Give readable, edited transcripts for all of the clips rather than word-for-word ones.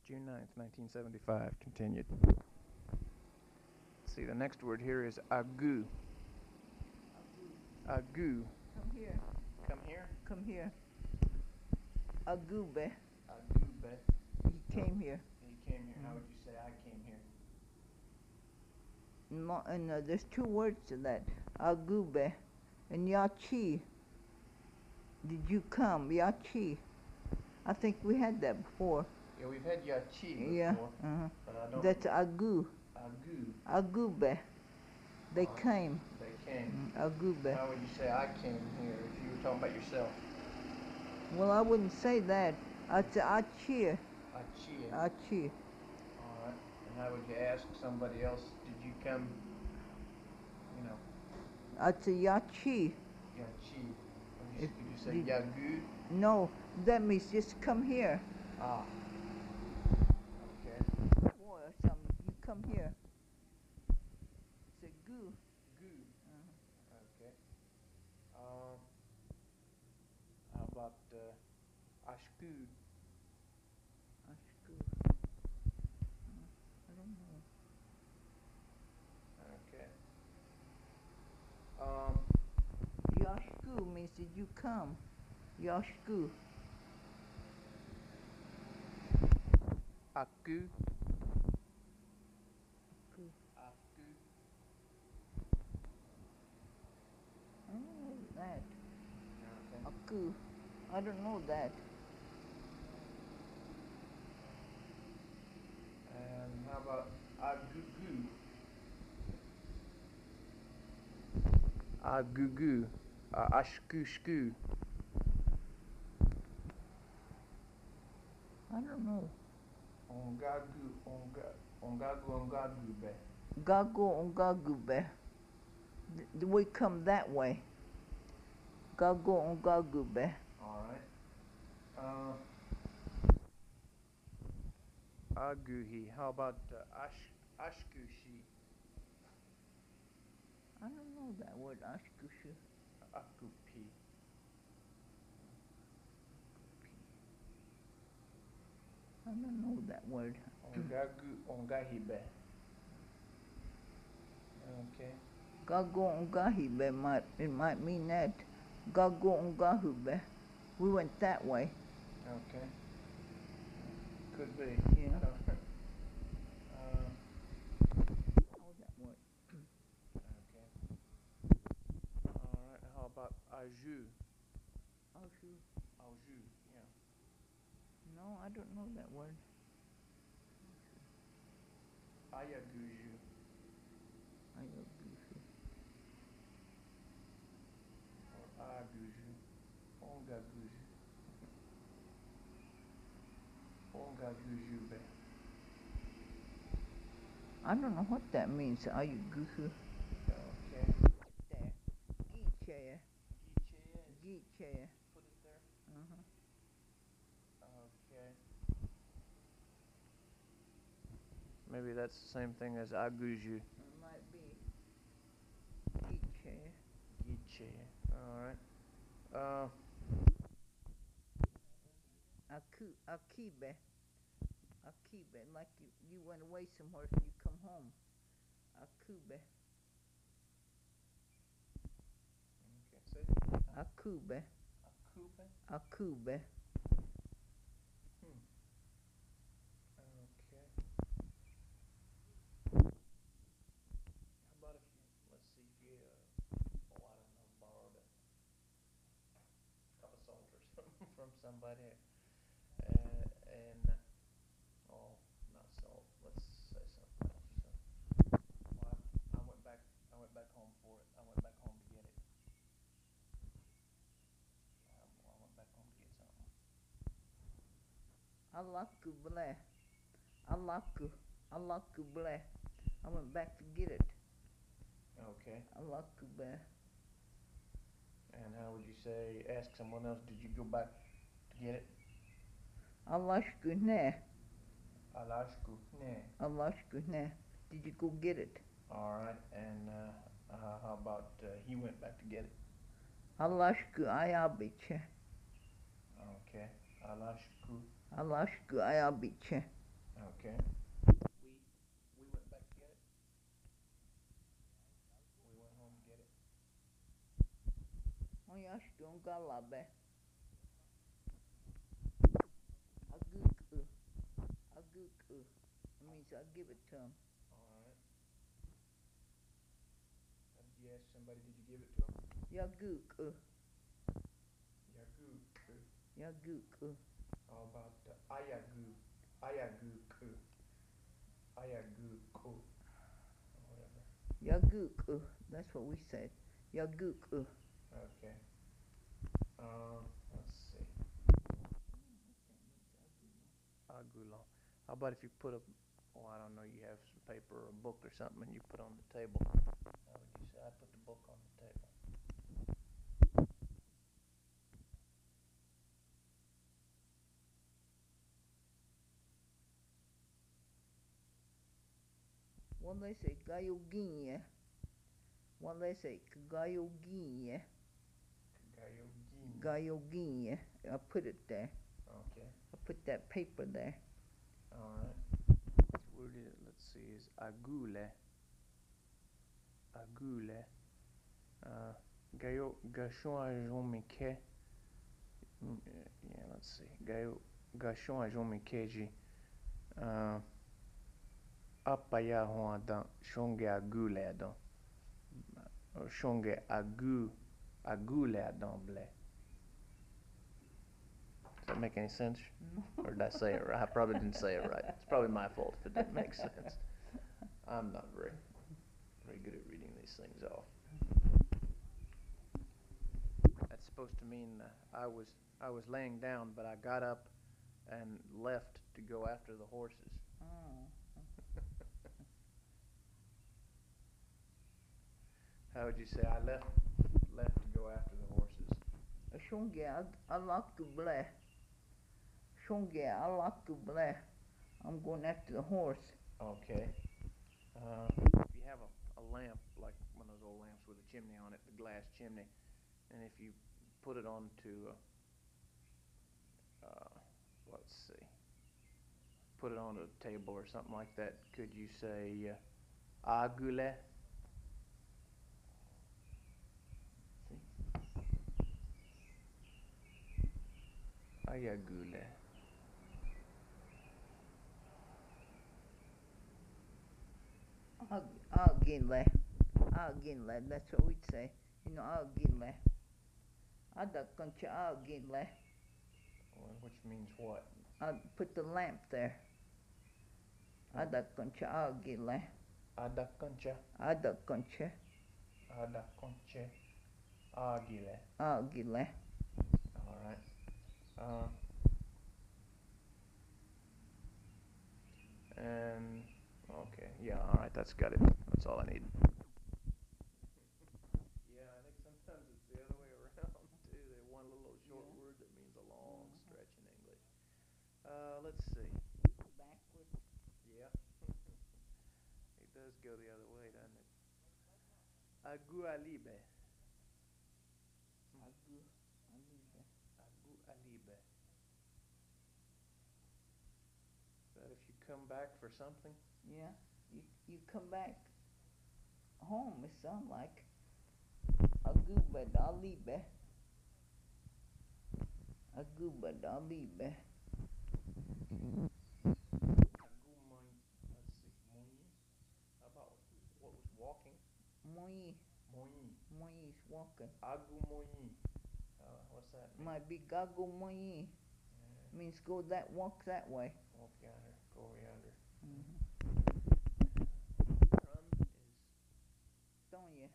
June 9th, 1975, continued. Let's see, the next word here is agu. Agu. Come here. Come here. Come here. Agube. Agube. He came here. He came here. How would you say I came here? And there's two words to that. Agube. And Yachi. Did you come? Yachi. I think we had that before. Yeah, we've had yachi before. Yeah. But I don't. That's agu. Agu. Agube. They came. They came. Agube. How would you say I came here if you were talking about yourself? Well, I wouldn't say that. I'd say Achia. Achia. Achia. All right. And how would you ask somebody else, did you come, you know? I'd say Yachi. Yachi. Could you say yagu? No, that means just come here. Ah. Okay. Boy or something. You come here. It's a goo. Goo. Okay. How about ashku? Ashku. I don't know. Okay. Yashku means did you come? Yashku. Aku. Aku. Aku. I don't know that. Okay. Aku. I don't know that. And how about agugu? Agugu. Ashkushku. I don't know. Ongagu. Ongagu be. Gago ongagube. We come that way. Gago ongagube. Alright. Aguhi. How about ashkushi? I don't know that word, ashkushu. Akupi. I don't know that word. Ongagu ongahibe. Okay. Gago ongahibe it might mean that. Gago ongahube. We went that way. Okay. Could be. Yeah. Oh, that word. Okay. Alright, how about aju? Aju. Aju, yeah. No, I don't know that word. Ayaguju. Ayaguju. Or aguju. Ongaguju. Ongaguju be. I don't know what that means. Ayaguju. Okay. There. Geechaya. Geechaya. Put it there. Okay. Maybe that's the same thing as aguju. It might be. Geechaya. Geechaya. Alright. Akibe. Akibe. Like you went away somewhere so you come home. Akube. Okay, say it. Akube. Akube? Akube. Okay. How about if you, let's see if you, I don't know, borrowed a soldier from somebody, and, not sold, let's say something else. Well, I went back home for it. I went back home to get it. I went back home to get something. Alaku ble. Alaku ble. I went back to get it. Okay. Alaku ble. And how would you say, ask someone else, did you go back to get it? Alashku ne. Alashku ne. Alashku ne. Did you go get it? Alright, and how about he went back to get it? Alashku ayabiche. Okay. Alashku. Alashku ayabiche. Okay. We went back to get it. We went home to get it. Oh, yeah, strong galabe. Aguku. It means I'll give it to him. All right. Did you ask somebody? Did you give it to him? Yaguku. Yaguku. Yaguku. How about ayagu? Ayaguku. Ayaguku. Or whatever. Yaguku. That's what we said. Yaguku. Okay. Let's see. Agulon. How about if you put a, oh, I don't know, you have some paper or a book or something and you put on the table. How would you say? I put the book on the table. What they say? Gayoginya. What they say? Gayoginya. Gayogin. Gayoginya. I put it there. Okay. I put that paper there. All right. Where did it? Let's see. Is agule. Agule. Gayo gachon ajomike. Yeah. Let's see. Gayo gachon ajomikeji. Apaya hoadan shonge agule adon. Or shonge agule adon ble. Does that make any sense? No. Or did I say it right? I probably didn't say it right. It's probably my fault if it didn't make sense. I'm not very good at reading these things off. That's supposed to mean I was laying down, but I got up and left to go after the horses. Oh. How would you say I left to go after the horses? Shonge alakuble. Shonge alakuble. I'm going after the horse. Okay. If you have a lamp, like one of those old lamps with a chimney on it, the glass chimney, and if you put it onto, let's see, put it on a table or something like that, could you say agule? Ayagule. Agile. Agile. That's what we'd say. You know, agile. Adakoncha agile. Which means what? I put the lamp there. Adakoncha agile. Adaconcha. Adakoncha Adaconche. Agile. agile. All right. And okay, yeah, all right, that's got it. That's all I need. Yeah, I think sometimes it's the other way around too. They want a little short word that means a long stretch in English. Let's see. Backward. Yeah. It does go the other way, doesn't it? Agualibe. Alibe. Agualibe. That if you come back for something? Yeah. You come back home, it sounds like. Aguba dalibe. Aguba dalibe. Agumon. Let's see. Moyi. How about what was walking? Moyi. Moyi. Moyi is walking. Agumoyi. What's that mean? Might be gago moyi. Yeah. Means walk that way. Walk yonder. Go yonder. Mm-hmm. Run is Donye.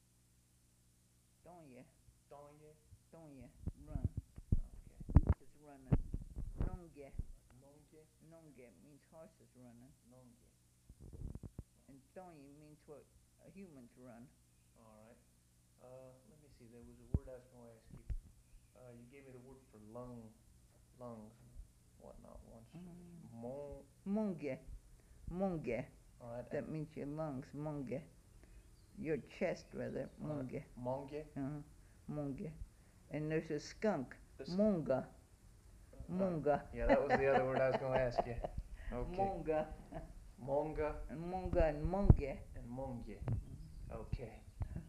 Donye. donye. Donye. Run. Okay. It's running. Nonge. Nonge. Nonge means horses running. Nonge. And donye means what a human's run. All right. Let me see. There was a word I was going to ask you. You gave me the word for lungs, whatnot once. Munge. Munge. All right. That means your lungs. Munge. Your chest, rather. Munge. Monge. Munge. And there's a skunk. This- Munga. Munga. Yeah, that was the other word I was going to ask you. Okay. Monga. Monga Monga and Monge. and Monge. Okay.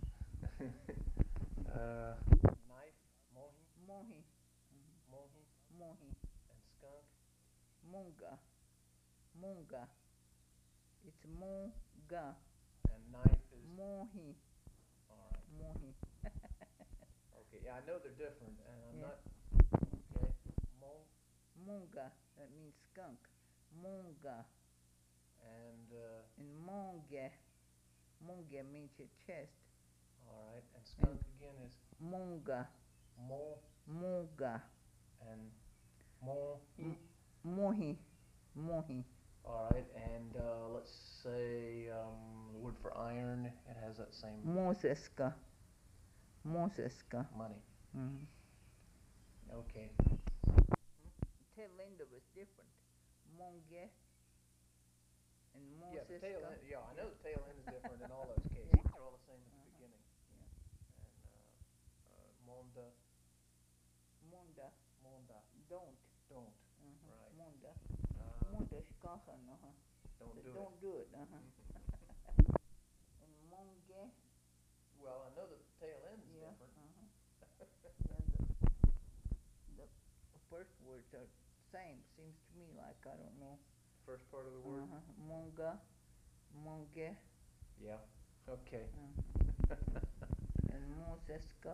Knife, mohi, Mohi. mohi, Mohi. and skunk. Monga. Monga. It's Monga. And knife is Mohi. all right. Mohi. Okay, yeah, I know they're different, and I'm Yeah. not okay. Mon Monga. That means skunk. Monga. and And Monge. Monge means your chest. all right, and skunk again is Monga. mon Monga. and mohi. Mohi. Mohi. All right, and let's say the word for iron. It has that same Moseska. Moseska. money. Mm-hmm. Okay. Tail end of it's different. Monge and Yeah, the tail Moseska. end. Yeah, I know the tail end is different in all those cases. Yeah. They're all the same at the beginning. Yeah. And monda, Monda. monda, Don't. don't. Uh-huh. Right. Monda. Uh, Monda shkahan. Uh-huh. don't So do don't it. do it. Uh-huh. And Monge. Well, I know that the tail end is Yeah. different. Uh-huh. Yeah, the first words are same. Seems to me like, I don't know. First part of the word. Uh-huh. Monga. Monge. Yeah. Okay. And Moseska.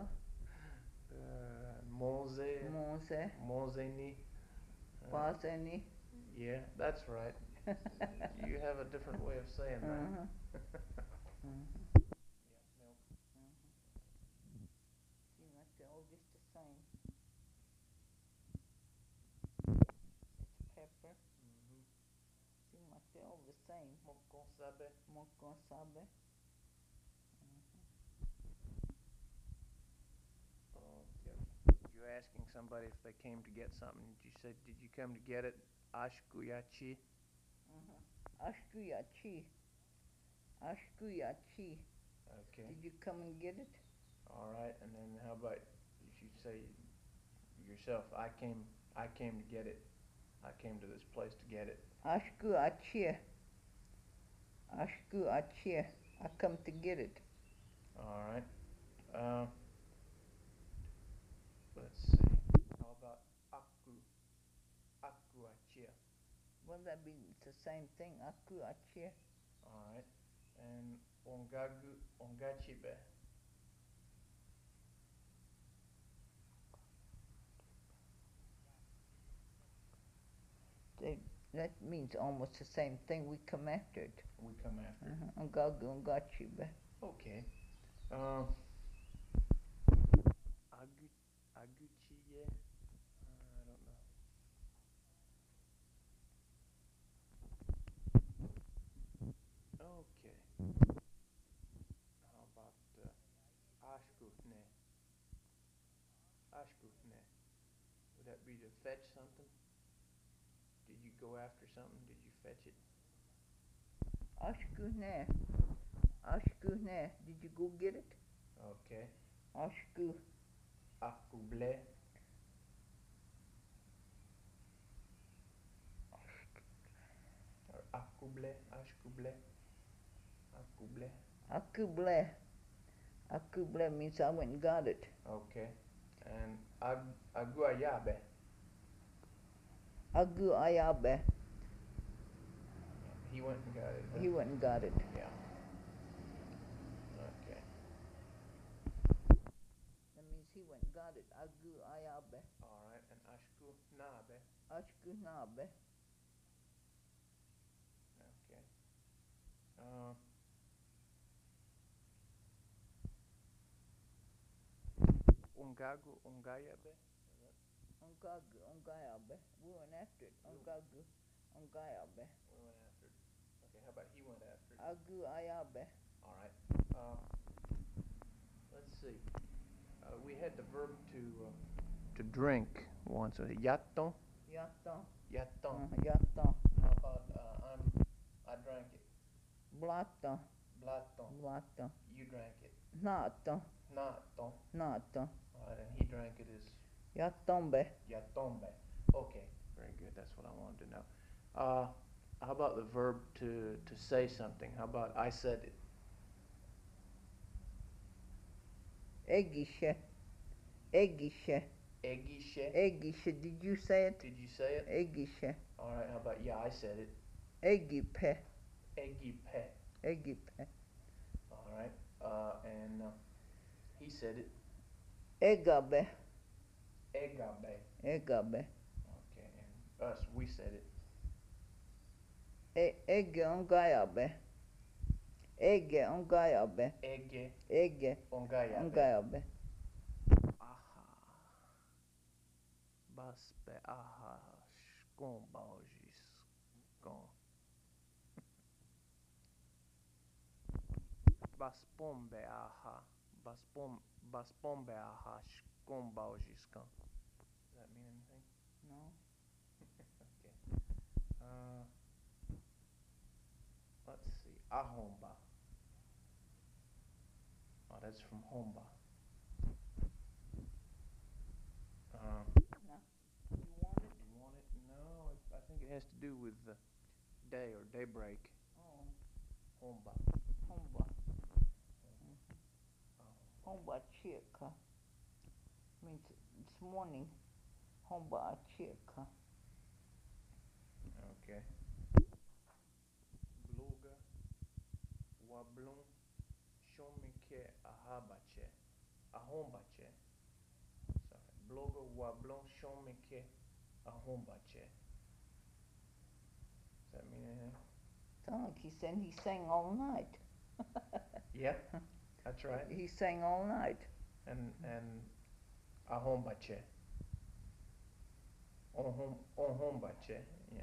Monze. Monse. Monzeni. Paseni. Yeah, that's right. You have a different way of saying that. Uh-huh. Yeah, milk. Seem like they're all just the same. It's pepper. Seem like they're all the same. Mokonsabe. Mokonsabe. You're asking somebody if they came to get something. You said, did you come to get it? Ashkuyachi. Ashkuyachi. Ashkuyachi. Okay. Did you come and get it? All right. And then how about if you say yourself, I came to get it. I came to this place to get it. Ashkuyachi. Ashkuyachi. I come to get it. All right. Let's see. How about aku? Akuachia. Well, that be the same thing. Akuyachi. All right. And ongagu, ongachibe. That means almost the same thing. We come after it. We come after it. Ongagu, ongachibe. Okay. Aguchiye. I don't know. Okay. How about ashkuhne? Ashkuhne. Would that be to fetch something? Did you go after something? Did you fetch it? Ashkuhne. Ashkuhne. Did you go get it? Okay. Ashku. Akuble. Or akuble. Ashkuble. Akuble. Akuble. Akuble means I went and got it. Okay. And aguayabe. Agu ayabe. He went and got it. Huh? He went and got it. Yeah. Okay. That means he went and got it. Agu ayabe. All right. And ashku nabe. Ashku nabe. Okay. Ungagu ungayabe. Ongagu ongayabe. We went after it. Ongagu ongayabe. We went after it. Okay. How about he went after it? Agu ayabe. All right. Let's see. We had the verb to drink once. Yaton. Yaton. Yaton. Yaton. How about I drank it. Blaton. Blaton. Blaton. You drank it. Naton. Naton. Naton. All right. And he drank it as Yatombe. yatombe. Okay. Very good. That's what I wanted to know. how about the verb to say something? How about I said it? Egische. Egische. Egische. Egische. Did you say it? Did you say it? Egische. All right. How about yeah? I said it. Egipe. Egipe. Egipe. All right. And he said it. Egabe. Egabe. Egabe. Okay. And us, we said it. Ege ongayabe. Ege ongayabe. Ege Ege ongayabe. ongayabe. Aha. Baspe aha. Shkombaujis. Skon. Baspombe aha. Baspombe aha. Shkombaujiskan. Does that mean anything? No. Okay. Let's see. Ahomba. Oh, that's from Homba. No. You want it? You want it? No, I think it has to do with the day or daybreak. Oh. Homba. Homba. Oh. Homba chika. Means this morning. Homba chika. Okay. Bloga wablon shomike ahabache. Ahombache. Sorry. Bloga wablon shomike ahombache. Does that mean anything? Sound like he said he sang all night. Yeah, that's right. He sang all night. And ahombache. Ohombache. Yeah.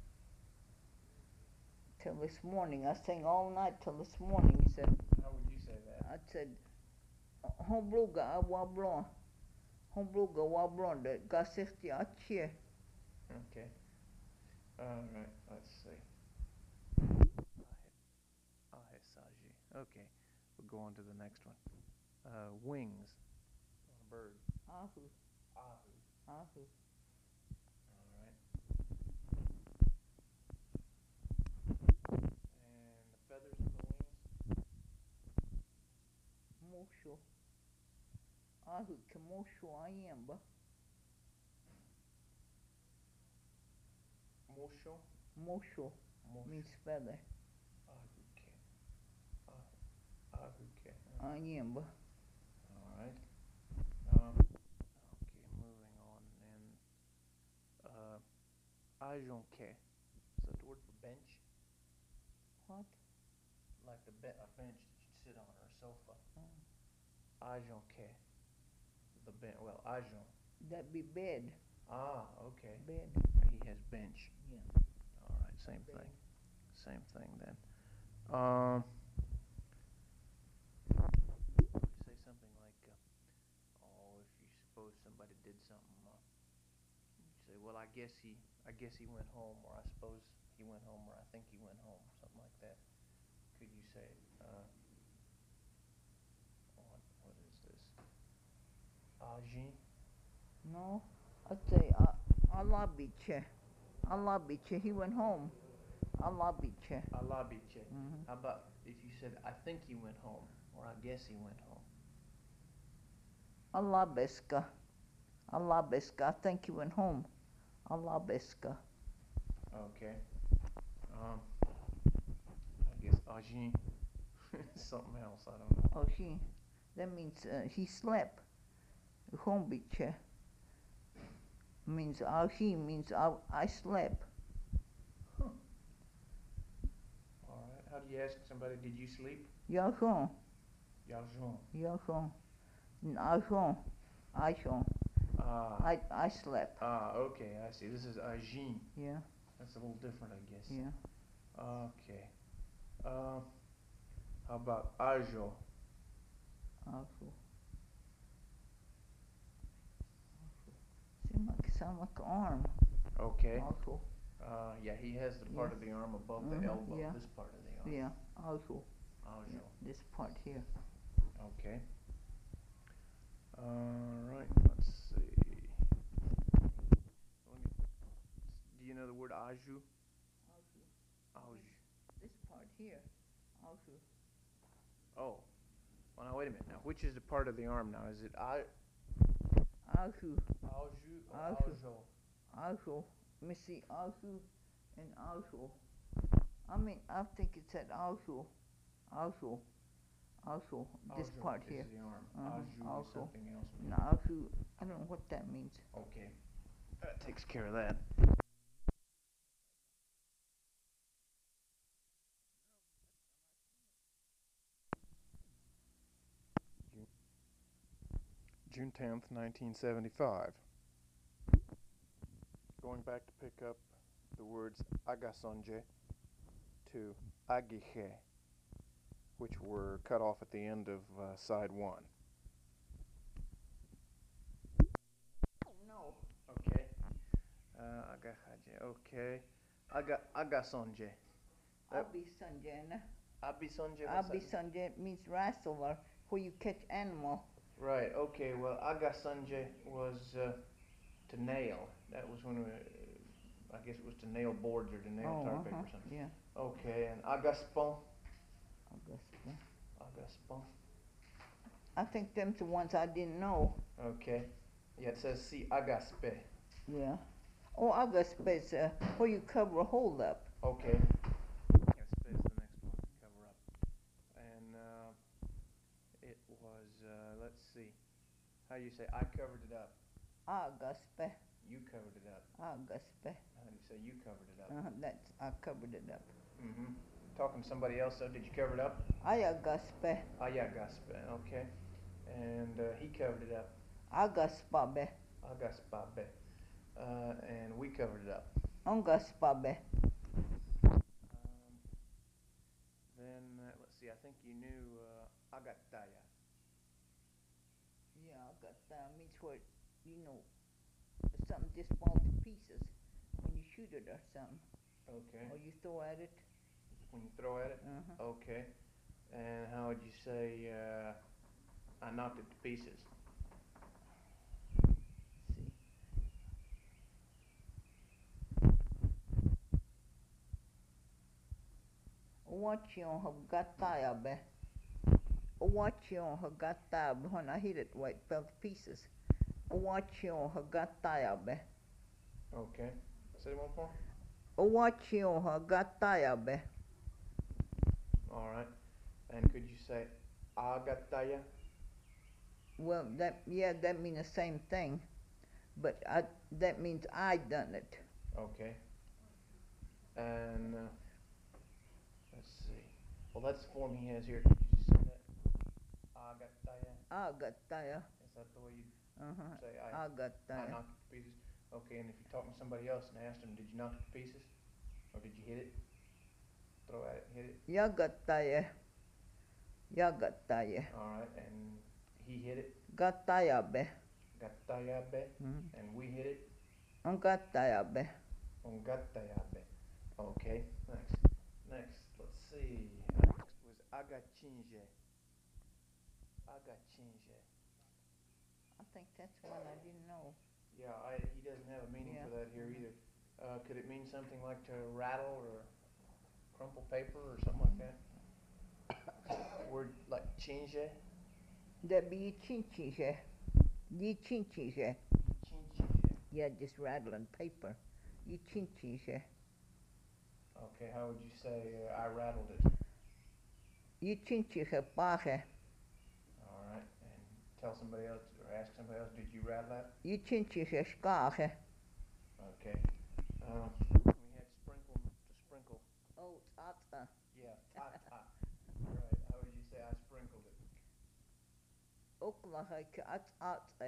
Till this morning. I sang all night till this morning, he said. How would you say that? I said, Hombruga wablon. Hombruga wablon. De gasifti achie. Okay. All right. Let's see. Ahesaji. Okay. We'll go on to the next one. Wings on a bird. Ahu. Ahu. Ahu. All right. And the feathers on the wings. Mosho. Ahu ke mosho ayemba. Mosho. Mosho Mosho. means feather. Ahuke. Ahuke. Ayemba. All right. Okay, moving on. And ajonke. Is that the word for bench? What? Like a bench that you'd sit on or a sofa. Oh. Ajonke. The bench. Well, ajon. That be bed. Ah, okay. Bed. He has bench. Yeah. All right, same Bed. thing. Same thing then. Say something like, oh, if you suppose somebody did something, you say, well, I guess he went home, or I suppose he went home, or I think he went home, something like that. Could you say, what is this? Ajin? No. I'd say Alabiche. Alabiche. He went home. Alabiche. Alabiche. Mm-hmm. How about if you said, I think he went home, or I guess he went home? Alabeska. Alabeska. I think he went home. Alabeska. Okay. I guess Ajin. Something else, I don't know. Oh, she. That means he slept. Hombiche means he means I slept. Huh. All right. How do you ask somebody, did you sleep? Yachon. Yajon. Yachon. Achon. Achon. I slept. Okay, I see. This is Ajin. Yeah. That's a little different, I guess. Yeah. Okay. How about Ajo? Ajo. Sound like an arm. Okay. Ajo. Yeah, he has the part of the arm above the elbow. Yeah. This part of the arm. Yeah. Ajo. Ajo. Yeah. This part here. Okay. Right. Let's see. Do you know the word Aju? This part here. Ahu. Oh. Well, now wait a minute. Now, which is the part of the arm now? Is it Ahu. Alju or Aljo. Aljo? Ahu. Let me see. Ahu and Ahu. I think it said Ahu. Ahu. Ahu. This Aljo part is here. the arm. Uh-huh. Alju is Aljo. something else. No, Ahu. I don't know what that means. Okay. That takes care of that. June 10th, 1975. Going back to pick up the words agasonje to agiche, which were cut off at the end of side one. Oh, no. Okay. Agahaje. Okay. Agasonje. Abi Sanjana. Abisonje. Abi Sanjana means wrestler, where you catch animal. Right. Okay. Well, agasonje was to nail. That was when I guess it was to nail boards or to nail tar paper or something. Yeah. Okay. And agaspon. Augusta. Agaspon. I think them's the ones I didn't know. Okay. Yeah, it says si agaspe. Yeah. Oh, Augusta is where you cover a hole up. Okay. Agaspe is the next one to cover up. And it was, let's see. How do you say I covered it up? Augusta. You covered it up. Augusta. How do you say you covered it up? That's I covered it up. Mm-hmm. Talking to somebody else, though, did you cover it up? Augusta. Ayagaspe. Okay. And he covered it up. Agaspabe. Agaspabe. And we covered it up. Ongaspabe. Then, let's see, I think you knew agataya. Yeah, Augusta means where, something just falls to pieces when you shoot it or something. Okay. Or you throw at it. When you throw at it? Uh-huh. Okay. And how would you say I knocked it to pieces? See. Owachion Hagatayabe. Owachion Hagatayabe. When I hit it, it fell to pieces. Owachion Hagatayabe. Okay. Say it one more. Owachion Hagatayabe. All right. And could you say agataya? Well, that means the same thing, but that means I done it. Okay. And let's see. Well, that's the form he has here. Could you just say that? Agataya. Agataya. Is that the way you Uh-huh. say I Agataya. knocked it to pieces? Okay. And if you're talking to somebody else and asked them, did you knock it to pieces, or did you hit it? Throw at it, hit it. Yagataya. Yagataya. All right. And he hit it. Gatayabe. Gatayabe. Mm-hmm. And we hit it. Ongatayabe. Ongatayabe. Okay. Next. Let's see. Next was agachinje. Agachinje. I think that's one I didn't know. Yeah, he doesn't have a meaning for that here either. Could it mean something like to rattle or crumple paper or something like that? Word like chinje? That be chinchije. Chinchije. Chinchije. Yeah, just rattling paper. Chinchije. Okay, how would you say I rattled it? Chinchije paje. All right, and tell somebody else or ask somebody else, did you rattle that? Chinchije skaje. Okay. We had sprinkle to sprinkle. Oh, tata. Yeah, ta-ta. Right, how would you say I sprinkled it? Oklahike ate.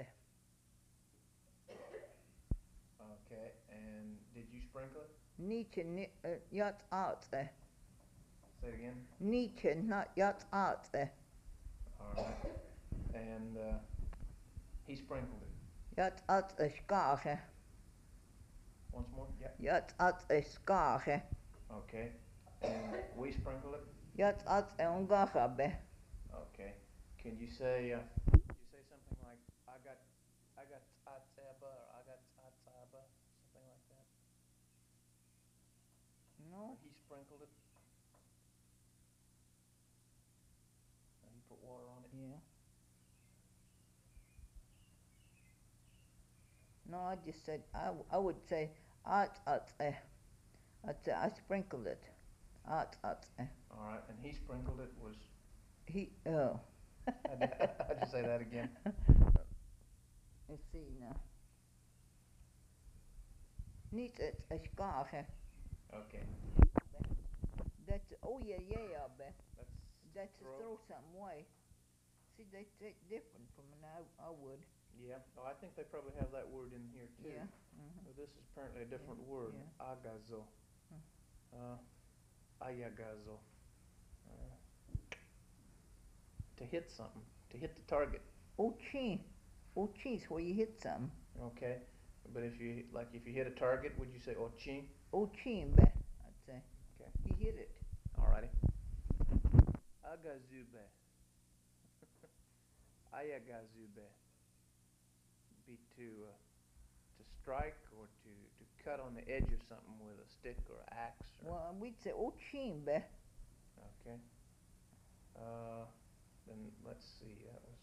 Okay, and did you sprinkle it? Nietzsche yat ate. Say it again. Nietzsche not yat ate. All right. And he sprinkled it. Yat ate skaje. Once more? Yeah. Yat ate skaje. Okay. And we sprinkled it? Yat ate ongahabe. Okay. Can you say something like I got ataba or I got ataba, something like that? No. He sprinkled it? And he put water on it? Yeah. No, I just said, I would say, I'd say I sprinkled it. Alright, And he sprinkled it was, he, how'd you say that again? Let's see now. Niet het schagen. Okay, That's, oh yeah, be. That's to throw. throw something away. See, that's different from an I would. Yeah, oh, I think they probably have that word in here too. Yeah. Well, this is apparently a different word. Yeah. Agazo. Ayagazo. To hit something, to hit the target. Ochin. Ochin's where you hit something. Okay, but if you hit a target, would you say ochin? Ochin, be, I'd say. Okay. You hit it. Alrighty. Agazube. Ayagazube. Be to strike or to cut on the edge of something with a stick or axe. Or Well, we'd say ochin, be. okay. Then let's see. That was.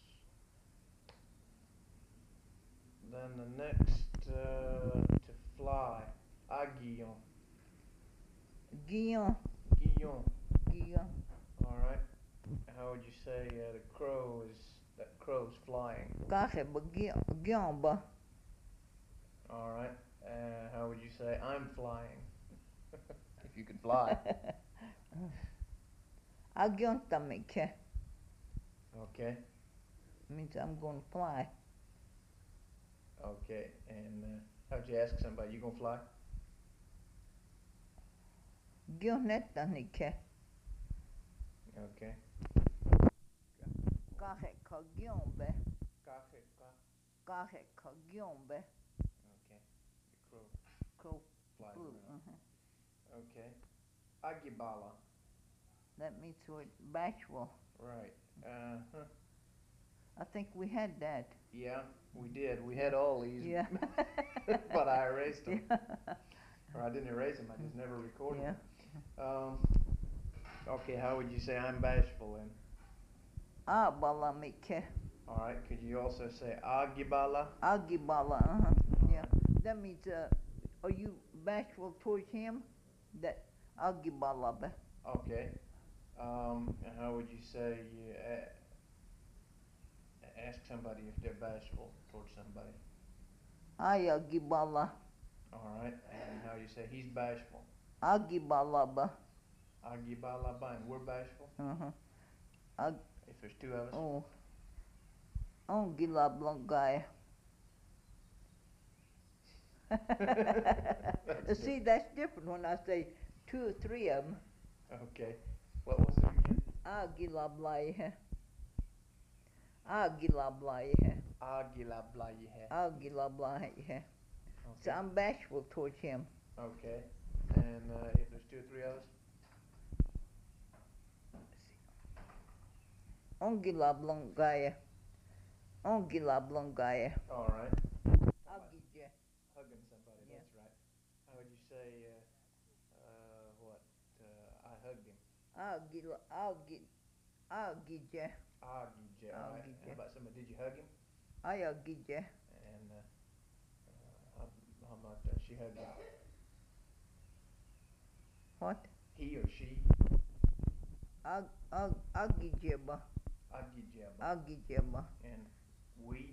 Then the next to fly. Aguillon. Guillon. Guillon. Guillon. All right. How would you say that crow's flying? Kache, but guillon, be. All right. How would you say I'm flying? If you could fly. Agiontamike. Okay. Means I'm going to fly. Okay. And how'd you ask somebody? You gonna fly? Gionnetanike. Okay. Kache, ka guillon, be. Kache, ka. Kache, ka guillon, be. Okay. The crow Crow flies flew. around. Okay. Agibala. That means we're bashful. Right. I think we had that. Yeah, we did. We had all these. Yeah. But I erased them. Yeah. Or I didn't erase them. I just never recorded Yeah. them. Okay. How would you say I'm bashful then? Abalamike. All right. Could you also say agibala? Agibala. Yeah. That means, are you bashful towards him? That agibala, be. Okay. And how would you say you ask somebody if they're bashful towards somebody? Ayagibala. All right. And how you say he's bashful? Agibala, be. Agibala, and we're bashful. If there's two of us. Oh. Ongila Blancaya. See, that's different when I say 2 or 3 of them. Okay. What was it again? Agila Blaya. Agila Blaya. Agila blayehe. Agila Blaya. So Okay. I'm bashful towards him. Okay. And if there's 2 or 3 of us? Ongila Blancaya. Ongila Blancaya. All right. Agija. Hugging somebody. Yeah. That's right. How would you say what? I hugged him. Agila. Agija. Agije. All right. Agije. How about somebody? Did you hug him? Ayagija. And how about she hugged him? What? He or she? Agijeba. Agijeba. Agijeba. And we?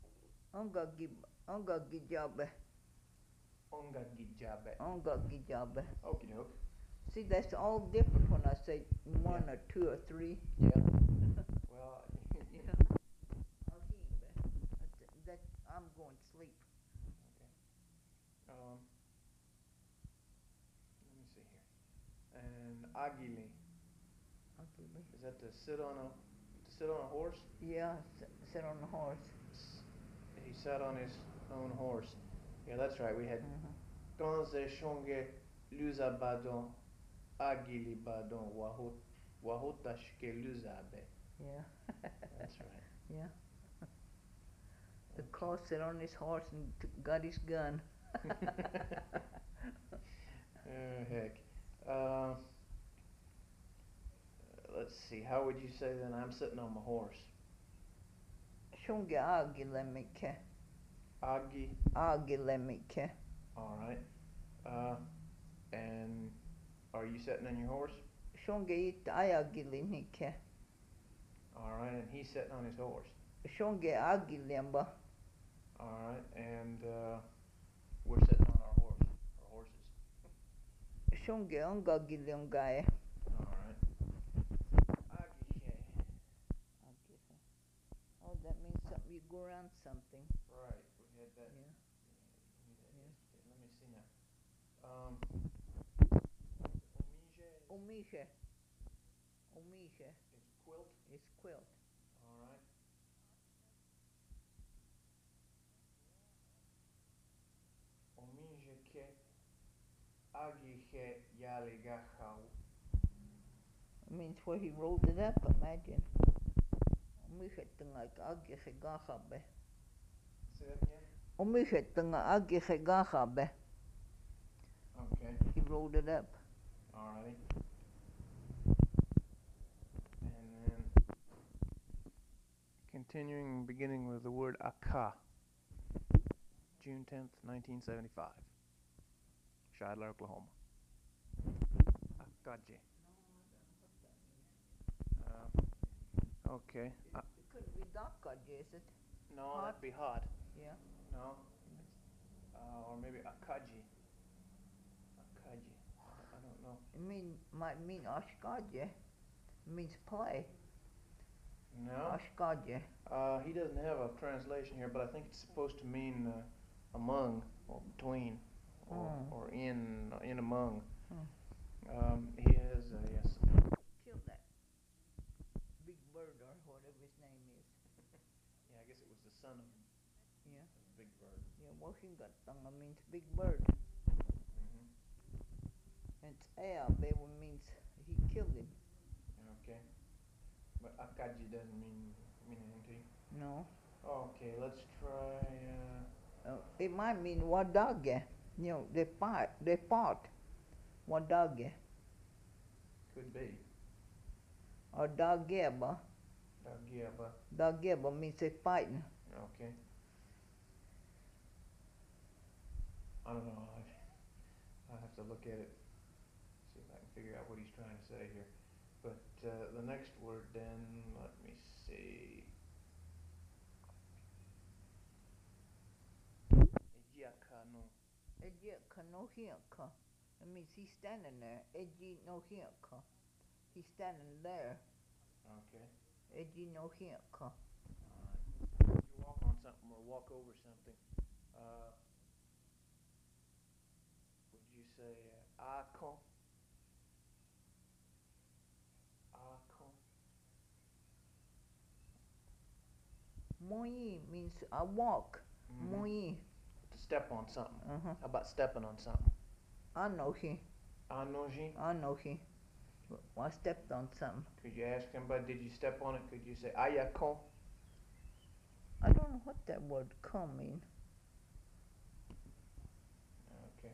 Ongagijabe. Ongagijabe. Ongagijabe. Okie doke. See, that's all different when I say 1 or 2 or 3. Yeah. Well, That I'm going to sleep. let me see here. And agile. Is that to sit on a horse? Yeah, sit on the horse. He sat on his own horse. Yeah, that's right. We had Tonze shonge luzabadon agili badon wahotashke luzabe. Yeah. That's right. Yeah. The cross sat on his horse and got his gun. Oh, heck. let's see. How would you say then? I'm sitting on my horse. Shunge agilemike. Agi. Agilemike. All right. And are you sitting on your horse? Shunge it ayagilinike. All right. And he's sitting on his horse. Shunge agilemba. All right. And we're sitting on our horse. Our horses. Shunge ungagilingae. All right. Agishe. Oh, that means something. You go around something. Right. We had that. Yeah. We had that Yeah. yesterday. Let me see now. Omije Omishe. Omishe is quilt. is quilt. All right. Omije ke agihe yaligachau. It means where he rolled it up, imagine. Omishe tunga agihe gahabe. Say that again. Omishe tunga agihe gahabe. Okay. He rolled it up. Alrighty. And then continuing, beginning with the word Aka. June 10th, 1975. Shidler, Oklahoma. Akaji. Okay. It couldn't be Dakaji, is it? No, Hot? that'd be hot. Yeah. No. Or maybe Akaji. Akaji. I don't know. Might mean Ashkaje. It means play. No. Ashkaje. He doesn't have a translation here, but I think it's supposed to mean among or between or in among. He has yes. Killed that big bird or whatever his name is. Yeah, I guess it was the son of Yeah. Big Bird. Yeah, Washington means big bird. Mm-hmm. And Abe means he killed him. Okay. But Akaji doesn't mean anything to you. No. Okay, let's try. It might mean Wadage. You know, they fought. Wadage. Could be. Or Dageba. Dagiaba. Dageba means they fighting. Okay. I don't know. I have to look at it. See if I can figure out what he's trying to say here. But the next word then, let me see. Ejiakanu. Ejika no hiaka. It means he's standing there. Eji no hiaka. He's standing there. Okay. Eji no hiaka. Alright. You walk on something or walk over something. Would you say akon? Akon. Moyi means I walk. Mhm. Moyi. To step on something. Uh-huh. How about stepping on something? Anohi. Anoji. Anohi. Well, I stepped on something. Could you ask somebody, did you step on it? Could you say ayakon? I don't know what that word come mean. Okay.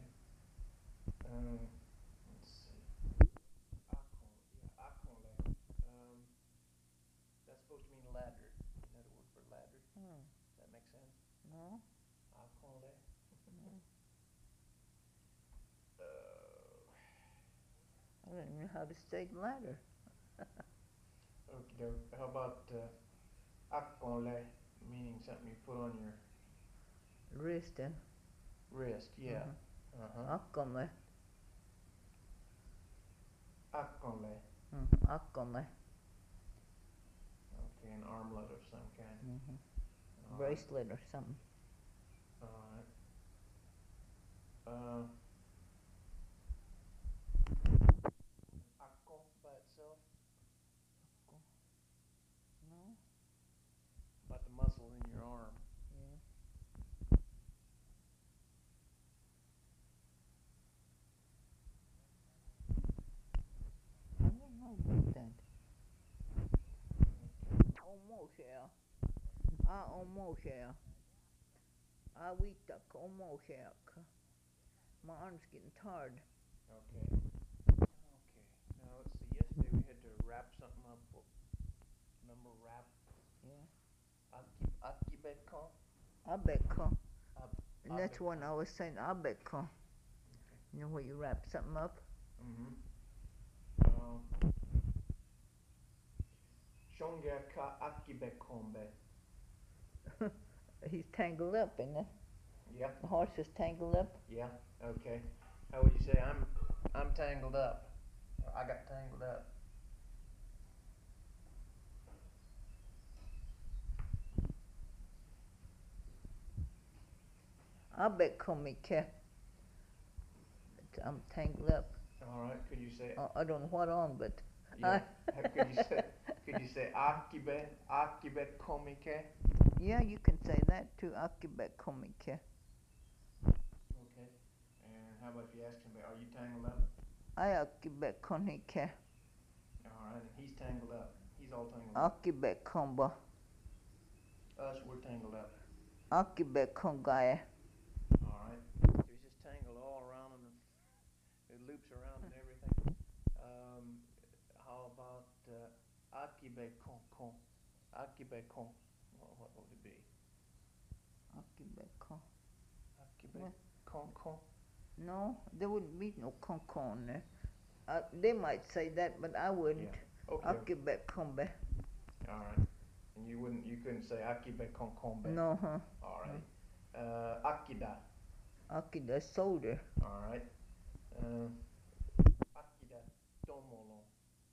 Let's see. Akon. Yeah, akonle. That's supposed to mean ladder. Another word for ladder. Does that make sense? No? Akonle. I don't even know how to say ladder. Okie doke. How about akonle, meaning something you put on your Wrist and wrist? Yeah. Uh-huh. Akome. Akonle. Akome. Okay, an armlet of some kind. All right. Bracelet or something. Alright. Ako by itself? No? About the muscle in your arm. Yeah. I don't know about that. Almost here. I almost here. I wait almost here. My arm's getting tired. Okay. Okay. Now let's see. Yesterday we had to wrap something up a rap. Yeah. Akibekon. Abekon. And that's Abekon. one I was saying, Abekon. Okay. You know where you wrap something up? Mhm. Shongeka akibekombe. He's tangled up, isn't it? Yeah. The horse is tangled up. Yeah. Okay. How would you say I'm tangled up? Or I got tangled up. Abekomike. I'm tangled up. All right. Could you say? I don't know what on, but. Yeah. Could you say akibe komike? Yeah, you can say that too. Akibekomike. Okay. And how about if you ask somebody, are you tangled up? Ayakibekonike. All right. And he's tangled up. He's all tangled up. Akibekomba. Us, we're tangled up. Akibekongaya. All right. So he's just tangled all around and it loops around and everything. How about akibekon? Akibekon. What would it be? Akibekon. Akibekon. No, there wouldn't be no konkon there. They might say that, but I wouldn't. Yeah. Okay. Akibekombe. All right. And you couldn't say akibekonkombe. No, huh? All right. Akida. Akida soldier. All right. Akida tomolon.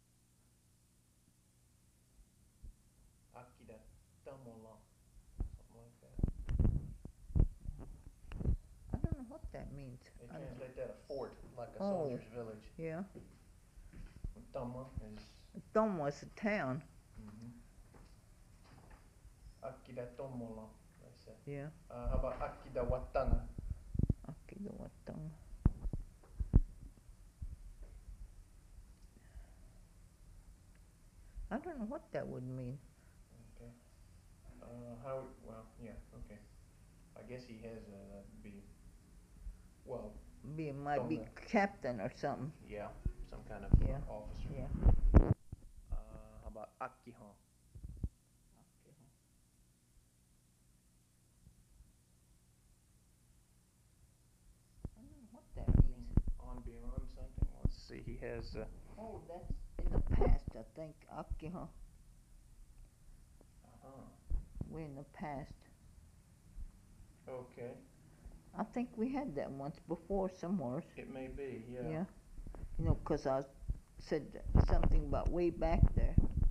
Akida tomolon. Something like that. I don't know what that means. They translate that a fort, like a Oh. soldier's village. Yeah. Tama is. Dom was a town. Akida tomolon. They say. Yeah. How about akida watanga? Akida watang. I don't know what that would mean. Okay. Well, yeah, okay. I guess he has well, Might be captain or something. yeah, some kind of Yeah. officer. Yeah. How about akihan? I don't know what that means. On beyond something. Let's see. He has. Oh, that's in the past, I think. Akiha. We're in the past. Okay. I think we had that once before somewhere. It may be. Yeah. Yeah. You know, 'cause I said something about way back there.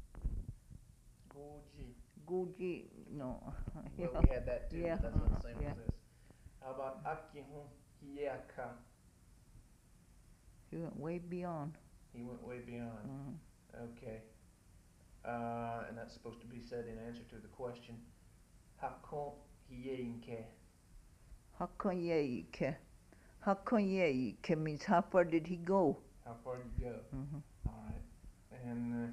Goji. Guji, no. Well, we had that too. Yeah, But that's not the same yeah. as this. How about akihun hiaka? He went way beyond. He went way beyond. Mm-hmm. Okay. And that's supposed to be said in answer to the question. Hakon hieinke. Hakonyeike. Hakonyeike means how far did he go? How far did you go? Mm-hmm. All right. And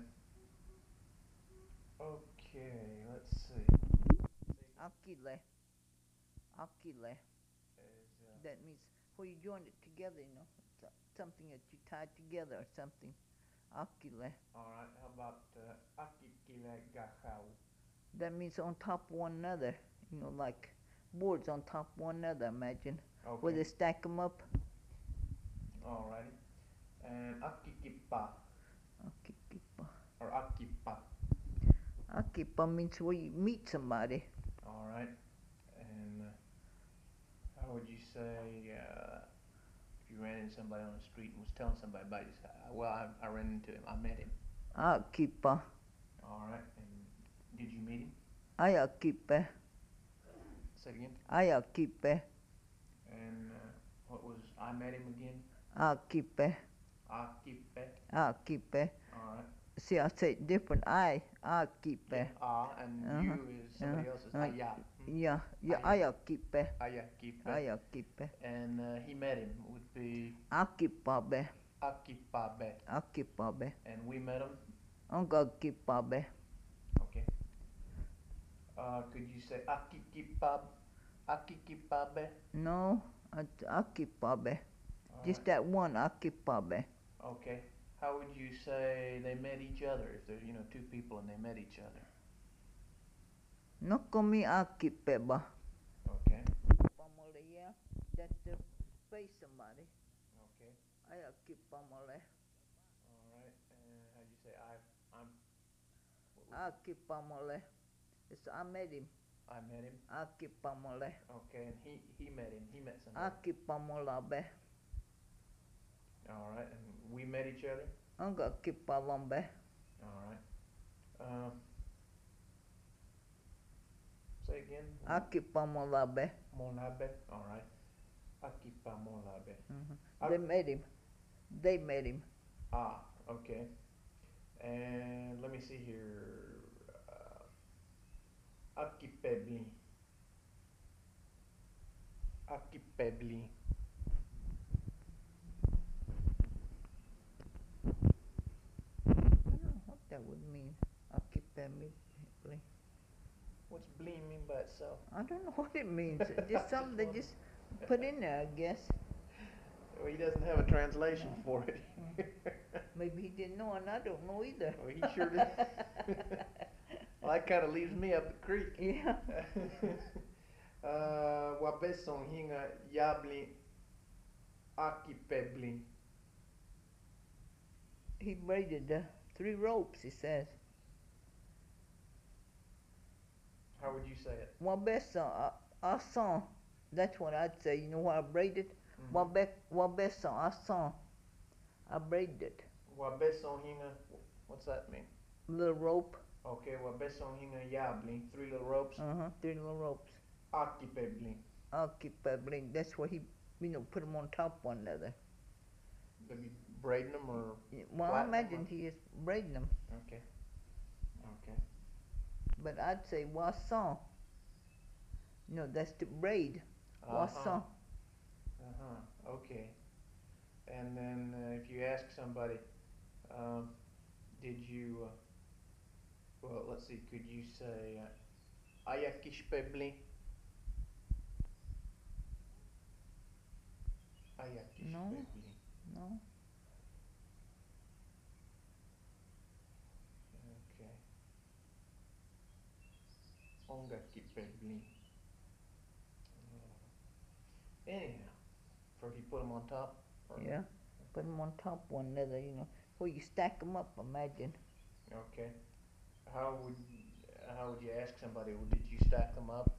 okay, let's see. Akile. Akile. That means where you join it together, you know. Something that you tied together or something. Akile. All right. How about akikile gachau? That means on top of one another. You know, like boards on top of one another, imagine. Okay. Where they stack them up. All righty. And akikipa Akikipa. or akipa. Akipa means where you meet somebody. All right. And how would you say if you ran into somebody on the street and was telling somebody about you? I ran into him. I met him. Akipa. All right. And did you meet him? Ayakipe. Say it again. Ayakipe. And what was I met him again? Akipe. Akipe. Akipe. All right. See, I say it different. Akipe. And you is somebody else's. Aya. Yeah, ayakipe. Ayakipe. Ayakipe. And he met him would be Akipabe. Akipabe. Akipabe. And we met him. Angakipabe. Okay. Could you say akikipab? Akikipabe? No, Akipabe. All Just right. that one, Akipabe. Okay. How would you say they met each other if there's two people and they met each other? No komi akipeba. Okay. Pamole, yeah. That's to face somebody. Okay. I akipamole. All right. And how'd you say I'm? What was it? Akipamole. It's I met him. I met him. Akipamole. Okay, and he met him. He met somebody. Akipamolabe. All right, and we met each other. Anga kipalambe. All right. Say again. Akipamolabe. Molabe. All right. Akipa molabe. They met him. They met him. Ah, okay. And let me see here. Akipebli. Akipebli. I don't know what that would mean. Akipemli. What's bli mean by itself? I don't know what it means. Just something they just put in there, I guess. Well, he doesn't have a translation for it. Maybe he didn't know, and I don't know either. Well, he sure did. Well, that kind of leaves me up the creek. Yeah. Wabeson hinga yabli akipebli. He braided 3 ropes, he says. How would you say it? Wabeson, asan. That's what I'd say. You know what I braided? Wabeson, asan. I braided it. Wabeson hinga, what's that mean? Little rope. Okay, wabeson hinga yabli, 3 little ropes. 3 little ropes. Akipebli. Akipebli. That's what he, put them on top one another. They be braiding them or? Well, I imagine he is braiding them. Okay. Okay. But I'd say wasan. No, that's to braid. Wasan. Okay. And then if you ask somebody, did you, well, let's see, could you say, ayakishpebli? Ayakishpebli. No. Okay. Ongakipebli. Anyhow, for if you put them on top? Yeah. Put them on top one another, Where you stack them up, imagine. Okay. How would you ask somebody, well, did you stack them up?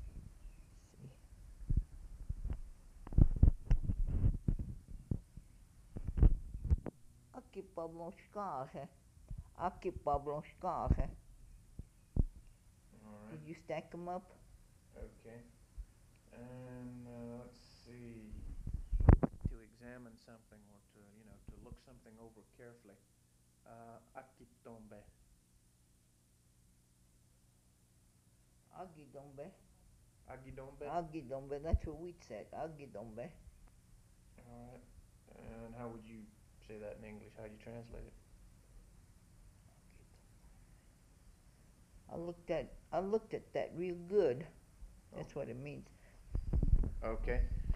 Aqui Pablo Scarre. Aqui Pablo Scarre. All right. Did you stack them up? Okay. And let's see. To examine something or to look something over carefully. Akitombe. Agidombe. Agidombe? Agidombe, that's what we said. Agidombe. All right. And how would you say that in English? How do you translate it? I looked at that real good. That's what it means. Okay.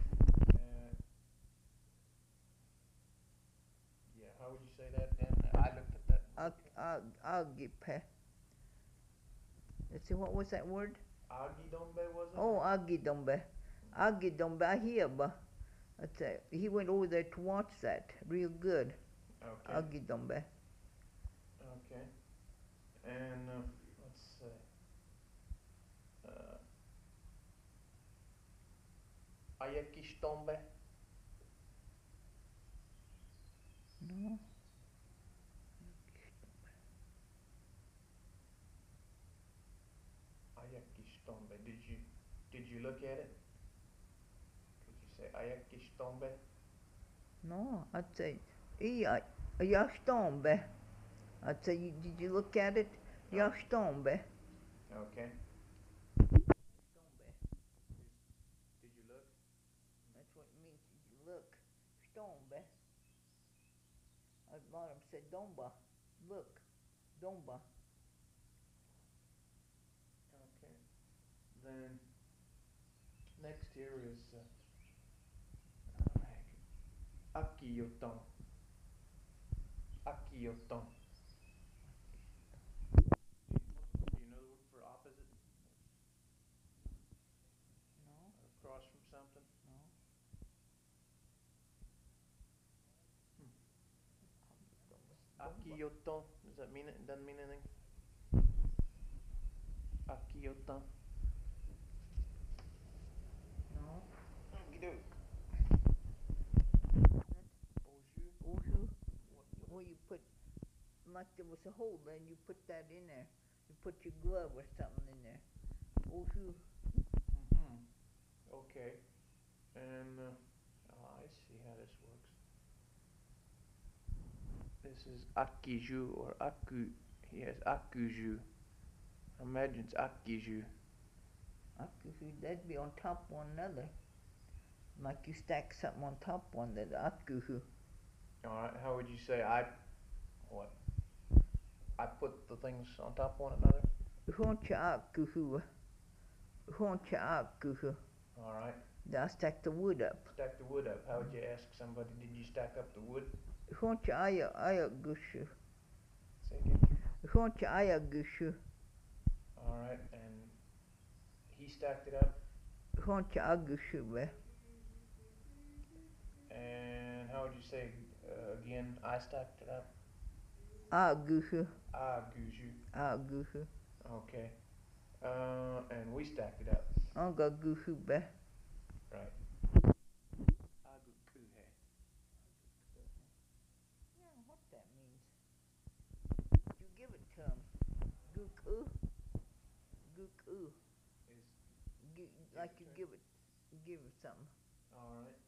Yeah, how would you say that then? I looked at that. Agipe. Let's see, what was that word? Agidombe, was it? Oh, Agidombe. Agidombe, I hear, but he went over there to watch that real good. Okay. Agidombe. Okay. And let's see. Ayakishtombe. No. Ayakishtombe. Did you look at it? Could you say Ayakishtombe? No, I'd say Yashtombe. I'd say, did you look at it? Yashtombe. Okay. Did you look? That's what it means. Did you look? Stombe. At the bottom said Domba. Look. Domba. Okay. Then next here is Akiyoton. Akiyoton. Do you know the word for opposite? Akioton. Does that mean it? It doesn't mean anything. Akioton. No. Okey-doke. Oju. Oju. What? Where you put, like there was a hole there, and you put that in there. You put your glove or something in there. Oju. Mm-hmm. Okay. And I see how this works. This is Akiju or Aku. Yes, Akuju. I imagine it's Akiju. Akuhu. That'd be on top one another. Like you stack something on top one. That akuhu. All right. How would you say what? I put the things on top of one another. Honcha akuhu. Honcha akuhu. All right. I stack the wood up. Stack the wood up. How would you ask somebody? Did you stack up the wood? Honcha ayagushu. Say again. Honcha ayagushu. All right. And he stacked it up. Honcha agushu be. And how would you say again? I stacked it up. Aguhu. Aguju. Aguhu. Okay. And we stacked it up. Angaguhu be. Right. Agukuhe. Yeah, what that means. You give it to him. Guku. Guku. Is Like you give it something. all right.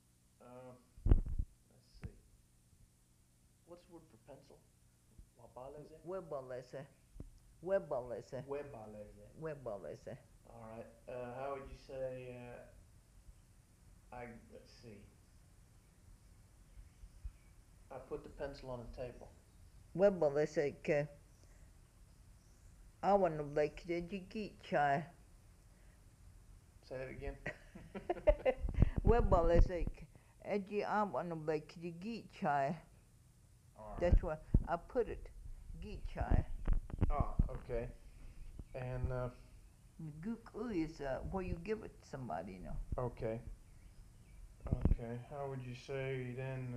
Let's see. What's the word for pencil? Wabaleze? Webalese. Webalese. Webaleze. Webalese. All right. How would you say? Let's see. I put the pencil on the table. Webalese ke. I want to like the jiki chai. Say that again. Webalese ke. Eji I want to like the jiki chai. All right. That's why I put it. Jiki chai. Oh, okay. And Guku is where you give it to somebody, you know. okay. Okay. How would you say then?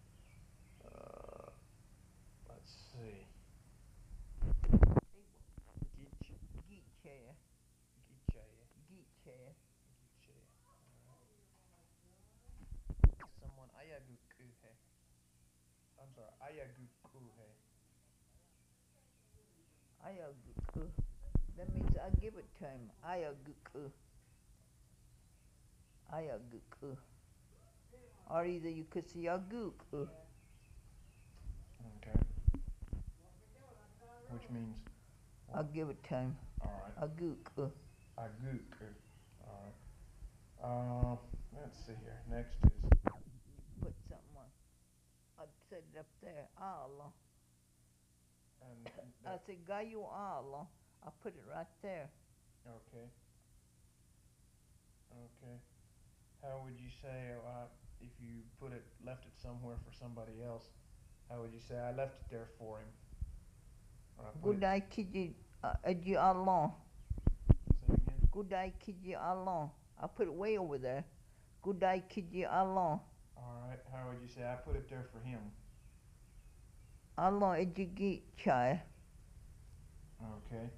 Let's see. Gich. Giche. Gichaye. Giche. Gichaye. Someone ayagukuhe. I'm sorry. Ayagukuhe. Ayaguku. That means I give it to him. Ayaguku. Ayaguku. Or either you could say Aguku. Okay. Which means? I'll give it to him. All right. Aguku. Aguku. All right. Let's see here. Next is. Put something on. I'd set it up there. Allah. And I say Gayu Allah. I put it right there. Okay. Okay. How would you say if you left it somewhere for somebody else? How would you say I left it there for him? Good day, Kiji Allah. Say it again. Good day, Kiji Allah. I put it way over there. Good day, Kiji Allah. All right. How would you say I put it there for him? Allah ejigi chai. Okay.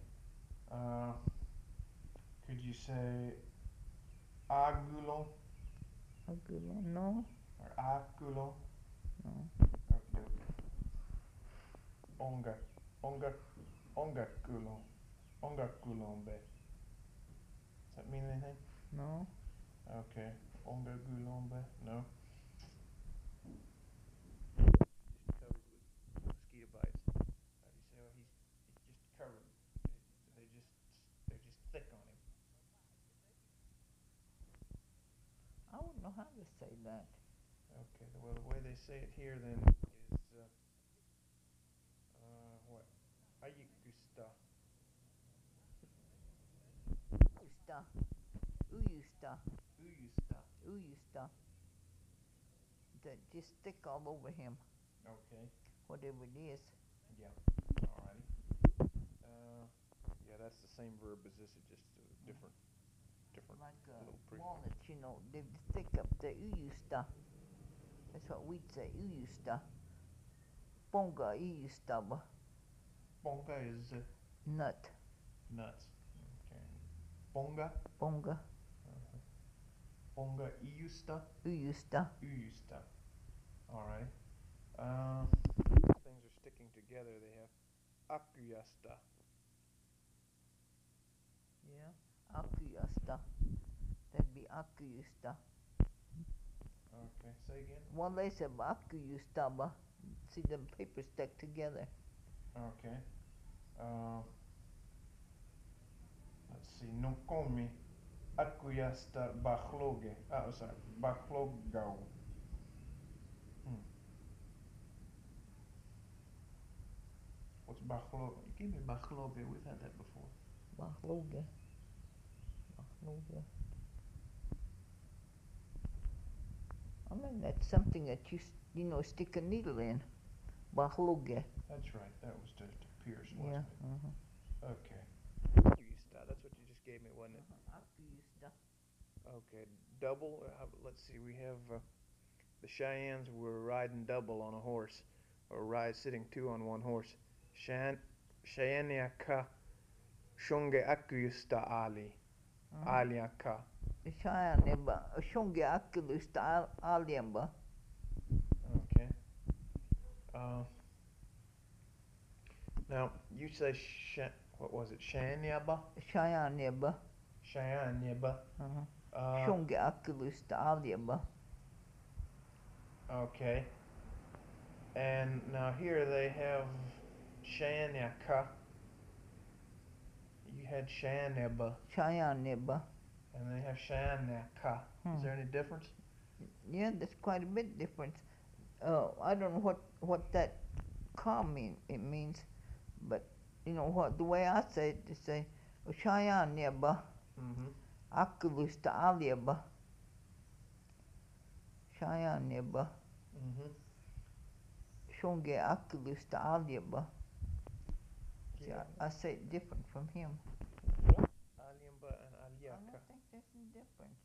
Could you say agulo Agulo, no. or agulo? No. Okay. Ongakulombe. Does that mean anything? No. Okay. Ongagulombe. No. Just covered with mosquito bites. How do you say? Well, he's just covered. They're just thick on him. I wouldn't know how to say that. Okay. Well, the way they say it here then is what? Ayikusta. Uyusta. Uyusta. Uyusta. Uyusta. That just stick all over him. Okay. Whatever it is. Yeah. Alrighty. Yeah, that's the same verb as this. It's just different. Like little prefix. walnuts, you know, they stick up the uyusta. That's what we'd say, uyusta. Ponga iustaba. Ponga is Nut. nuts. Okay. Ponga. Ponga. Ponga iusta. Uyusta. Uyusta. All right. Things are sticking together. They have akuyasta. Yeah. Akuyasta. That'd be akuyusta. Okay. Say again. One they said akuyustaba. See them papers stuck together. Okay. Let's see. Nukomi akuyasta bachloge. Oh, sorry. Bachlogau. What's bachloge? You gave me bachloge. We've had that before. Bachloge. Bachloge. I mean, that's something that you know, stick a needle in. Bachloge. That's right. That was just to pierce, wasn't Yeah. it? Uh-huh. Okay. Akuyusta. That's what you just gave me, wasn't it? Akuyusta. Okay. Double. Let's see. We have the Cheyennes were riding double on a horse, or sitting two on one horse. Cheyenne-aka shunge akuyusta ali. Ali-aka. Shayaneba. Shunge akuyusta aliamba. Okay. Now you say what was it? Cheyenne-yaba? Shayaneba. Cheyenne-yaba. Shunge akuyusta aliamba. Okay. And now here they have Cheyenne-aka. You had Cheyenne-yaba. Shayaneba. And they have Cheyenne-aka. Is there any difference? Yeah, there's quite a bit difference. I don't know what that ka it means, but you know what the way I say it, they say Shayaneba. Akulusta aliaba. Shayaneba. Shunge akulusta aliaba. See, I say it different from him. Aliamba and Aliaka. I don't think there's any difference.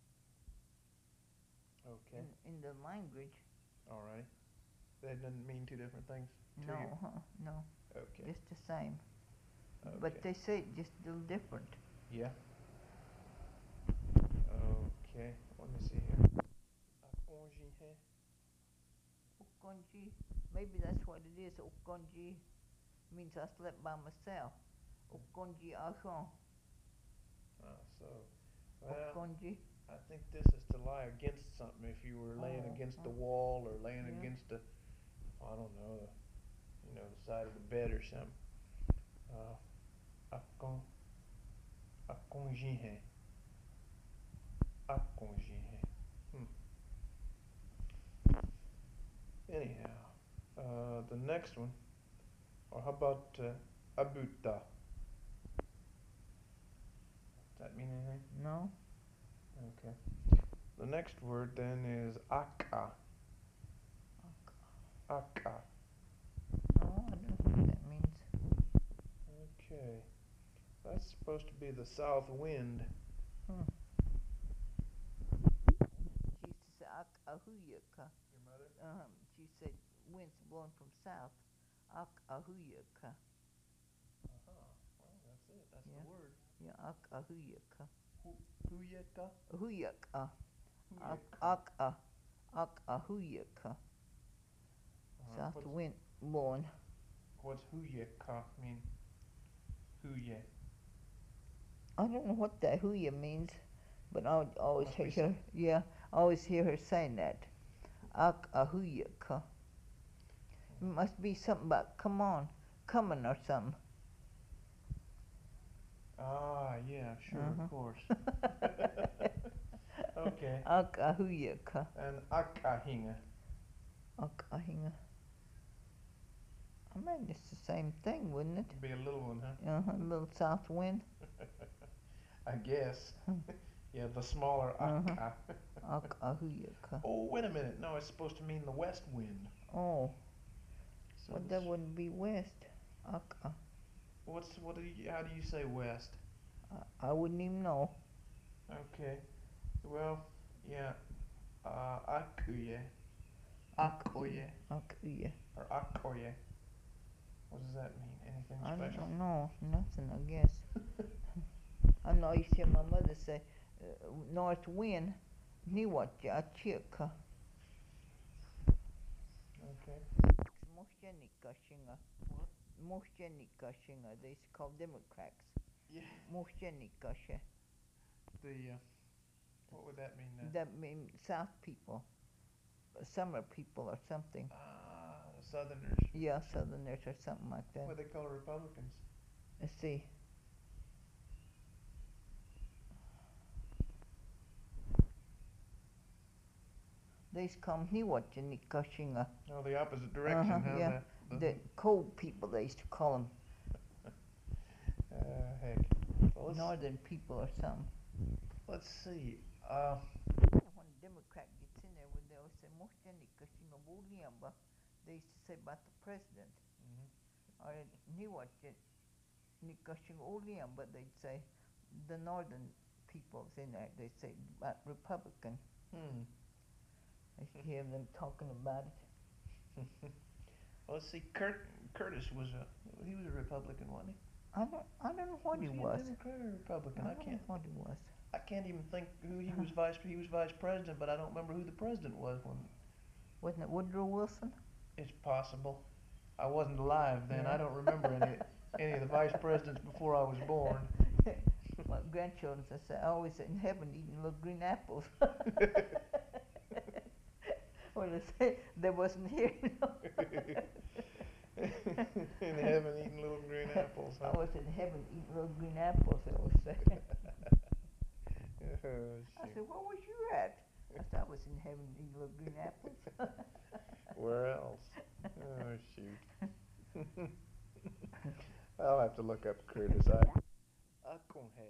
Okay. In the language. All right. That doesn't mean two different things to No, you? No. Okay. Just the same. Okay. But they say it just a little different. Yeah. Okay. Let me see here. Akonjihe. Ukonji. Maybe that's what it is. Ukonji means I slept by myself. Ukonji achon. So, well, Ukonji. I think this is to lie against something. If you were laying against the wall or laying against the, I don't know, the side of the bed or something. Akonjihe. Akonjihe. Anyhow, the next one, or how about abuta? Does that mean anything? No. Okay. The next word then is aka. Aka. Oh, I don't know what that means. Okay. That's supposed to be the south wind. She used to say ahuyaka. Your mother? She said wind's blowing from south. Ahuyaka. Well, that's it. That's the word. Yeah, ahuyaka. Huyaka? Huyaka. Huyaka. Ahuyaka. South What's- wind blowing. What's huyaka mean? Huye. I don't know what that huya means, but I would always Must hear be her. Yeah, I always hear her saying that. Ahuyaka. It must be something about come on, coming or something. Ah, yeah, sure, of course. Okay. Ahuyaka. And akahinga. Akahinga. I mean, it's the same thing, wouldn't it? Be a little one, huh? A little south wind. I guess. Yeah, the smaller aka. Ahuyaka. Oh, wait a minute. No, it's supposed to mean the west wind. Oh, So but that wouldn't be west. Aka. How do you say west? I wouldn't even know. Okay. Well, yeah. Akuye. Akoye. Akuye. Or Akoye. What does that mean? Anything I special? don't know. Nothing, I guess. I know I used to hear my mother say, north wind, niwacha achika. Okay. Moshchenika shinga. What? Moshchenika shinga. They used to call Democrats. Yeah. Moshchenika she. What would that mean then? That means South people. Summer people or something. Southerners. Yeah, Southerners or something like that. What do they call Republicans? Let's see. They used to call them Niwachanika shinga. Oh, the opposite direction, huh? Yeah. The cold people, they used to call them. Heck. Well, Northern people or something. let's see. When a Democrat gets in there, they always say, Moshchenika shinga buliamba. They used to say about the president. Or Niwachanika shinga uliamba, they'd say the northern people's in there. They say about Republican. I used to hear them talking about it. Well, let's see. Curtis was he was a Republican, wasn't he? I don't know what he was. A Democrat or Republican? I don't know what he was. I can't even think who he was vice president, but I don't remember who the president was when. Wasn't it Woodrow Wilson? It's possible. I wasn't alive then. Yeah. I don't remember any of the vice presidents before I was born. My grandchildren say, I always in heaven eating little green apples. Well, they say they wasn't here. In heaven eating little green apples. Huh? I was in heaven eating little green apples, they always say. Oh, I shoot. said, where was you at? I said, I was in heaven eating little green apples. Where else? Oh, shoot. I'll have to look up Curtis. Akonhe.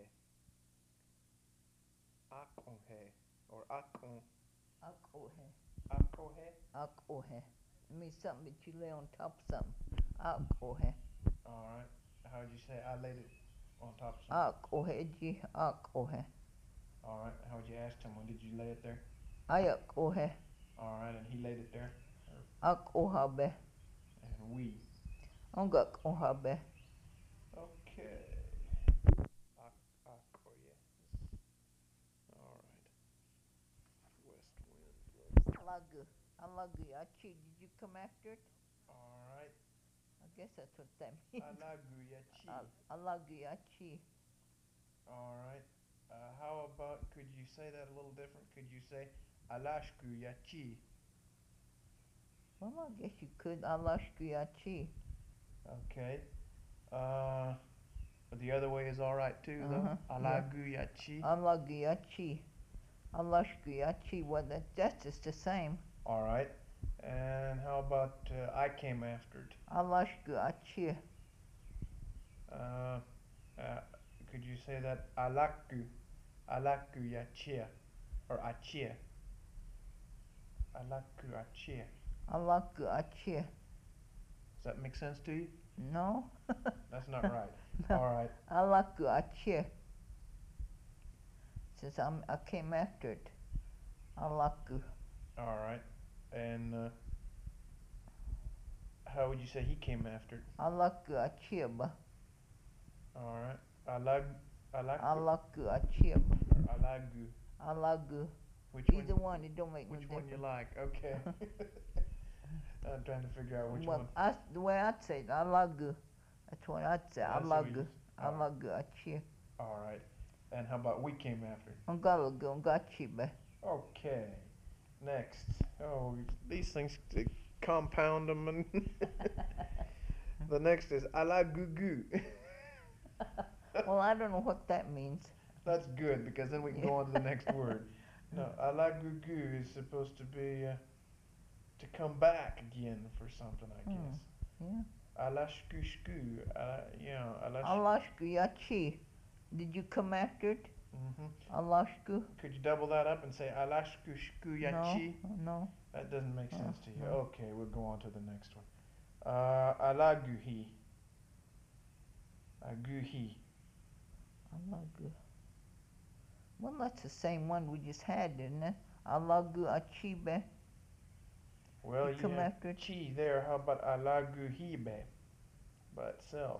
Akonhe. Or Akon. Akohe. Akohe? Akohe. It means something that you lay on top of something. Akohe. Alright. How'd you say I laid it on top of something? Akohe ji. Akohe. Alright. How'd you ask someone? Did you lay it there? Ayakohe. Alright. And he laid it there? Akohabe. And we. Ongakohabe. Okay. Akoye. Alright. West wind. Alagu. Alagu yachi. Did you come after it? Alright. I guess that's what that means. Alaguyachi. Alagu yachi. Alright. How about, could you say that a little different? Could you say Alashkuyachi? Well, I guess you could. Alashku yachi. Okay. But the other way is alright too, though. Yeah. Alaguyachi. Alagu yachi. Alashku yachi. Well, that's just the same. Alright. And how about I came after it? Alashku achi. Could you say that Alakuyachia or Achia? Alakuyachia. Alaku achi. Does that make sense to you? No? That's not right. No. Alright. Alaku achi. Says I came after it. Alaku. Alright. And how would you say he came after it? Alaku achiba. Alright. Alaku achiba. Alagu. Alagu. Which Either one? one, it don't make no Which one you difference. like? Okay. I'm trying to figure out which Well, one. the way I'd say it, alagu. That's what I'd say. That's what Alagu. you- Alagu achi. Alright. And how about we came after it? Ongalagu ongachiba. Okay. Next. Oh, these things compound them. And the next is alagugu. Well, I don't know what that means. That's good because then we can go on to the next word. No, alagugu is supposed to be to come back again for something, I guess. Yeah. Alashkushku. Yeah, Alashku yachi. Did you come after it? Alashku? Could you double that up and say alashkushku yachi? No. That doesn't make sense to you. no. Okay, we'll go on to the next one. Alaguhi. Aguhi. Alagu. Well, that's the same one we just had, isn't it? Alagu achibe. Well, You you come have after it. chi there. How about alaguhibe by itself?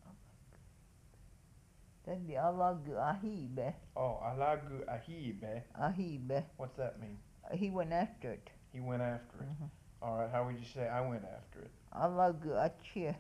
That'd be alagu ahibe. Oh, alaguahibe. Ahibe. What's that mean? He went after it. He went after it. Mhm. All right. How would you say I went after it? Alagu achia.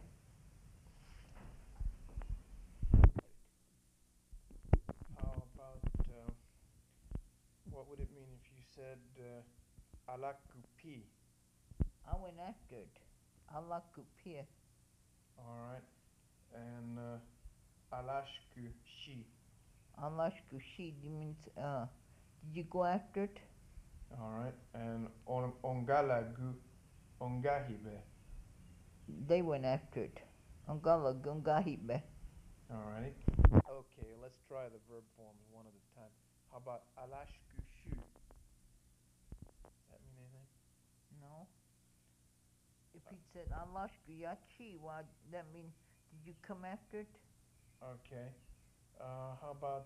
How about what would it mean if you said alakupi? I went after it. Alaku pia. All right. And alashku shi. Alashku she means did you go after it? All right. And ongalagu ongahibe. They went after it. Ongala gungahibe. All right. Okay, let's try the verb forms one at a time. How about alashku shu? Does that mean anything? No. If he said Alashku yachi, well, that means did you come after it? Okay. How about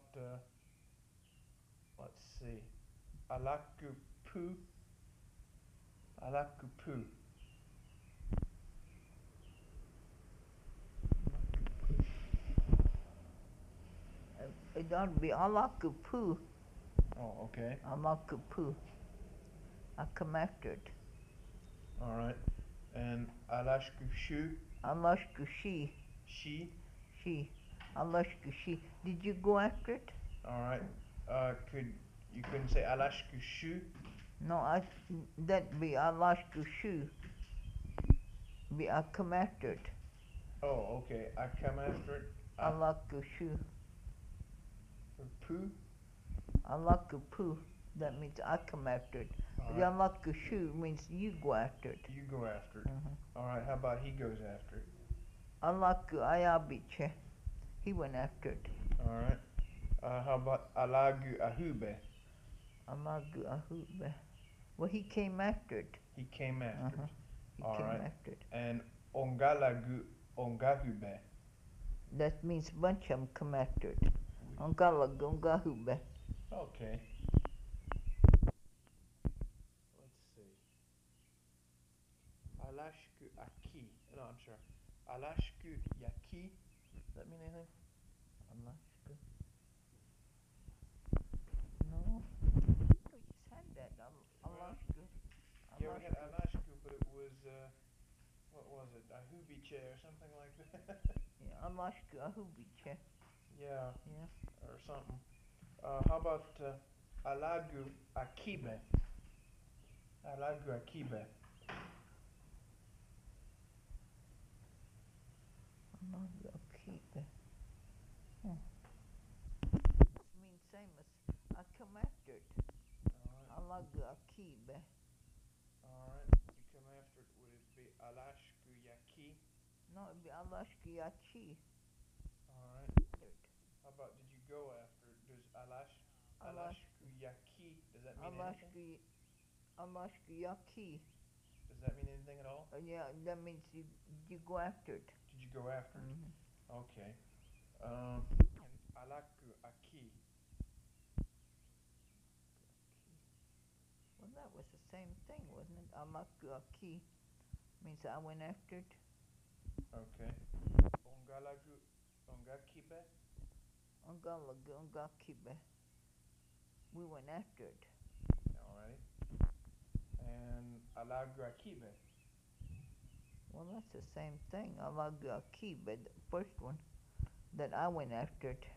let's see, alakupu? Alakupu. It ought to be Alakupu. Oh, okay. Alakupu. I come after it. All right. And alashku shu? Alashku she. She? She. Alashku she. Did you go after it? All right. You couldn't say alashku shu? No, that'd be Alashku shu. Be I come after it. Oh, okay. I come after it. Alaku shu. Pu? Alakupu. That means I come after it. All The right. Alaku shu means you go after it. You go after it. Mhm. All right. How about he goes after it? Alaku ayabiche. He went after it. All right. How about alagu ahube? Alagu ahube. Well, he came after it. He came after it. He All came right. after it. And ongalagu ongahube? That means bunch of them come after it. Ongalagu ongahube. Okay. Let's see. Alashku aki. No, I'm sorry. Alashku yaki. Does that mean anything? Alashku. No. We just had that. Alashku. You ever had alashku, but it was, what was it? Ahubiche or something like that? Yeah, Alashku ahubiche. Yeah, Yeah. or something. How about alagu akibe? Alagu akibe. Alagu akibe. This means same as I come after it. Alagu akibe. Alright, you come after it, would it be alashku yaki? No, it'd be Alashku yachi. Alright. How about did you go after it? Does alashku yaki, does that mean anything? Alashku yaki. Does that mean anything at all? Yeah, that means you go after it. Did you go after it? Mm-hmm. Okay. And alaku aki. Well, that was the same thing, wasn't it? Alaku aki means I went after it. Okay. Ongalagu ongakibe? Ongalagu ongakibe. We went after it. Alright. And alagu akibe? Well, that's the same thing. Alagu akibe, the first one, that I went after it.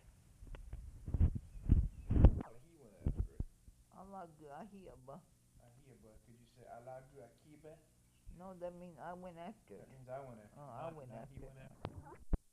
Well, he went after it. Alagu ahiaba. Ahiaba. Could you say alagu akibe? No, that means I went after it. That means I went after it. Oh, I went Not after he it. went after it.